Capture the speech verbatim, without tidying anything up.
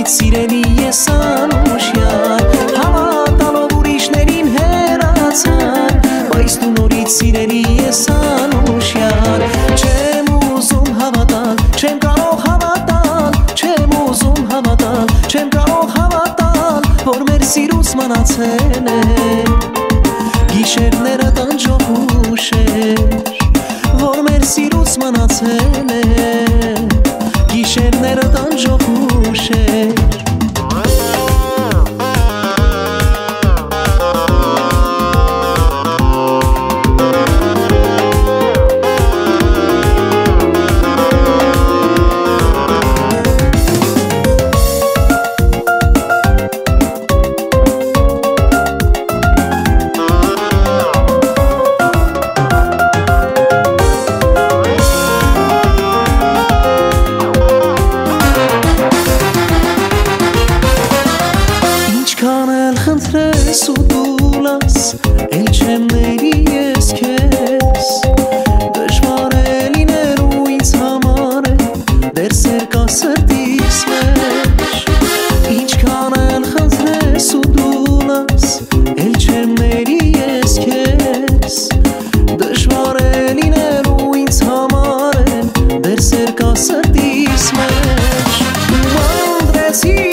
սիրելի ես անուշյալ, հավատալով ուրիշներին հեռացան, բայց դու նորից սիրելի ես անուշյալ, չեմ ուզում հավատալ, չեմ կարող հավատալ, չեմ ուզում հավատալ, չեմ կարող հավատալ, որ մեր սիրուց մնացել է գիշերները տանջող ուշեր, որ մեր սիրուց մնացել է գիշերները տանջող ուշեր։ Խնդրես ու դուլաս, էլ չեմ ների ես քեզ, դժվար է լինելու ինձ համար է, դեր սեր կա սրտիս մեջ, ինչքան էլ խնդրես ու դուլաս, էլ չեմ ների ես քեզ, դժվար է լինելու ինձ համար է, դեր սեր կա սրտիս մեջ, ու անդրեցի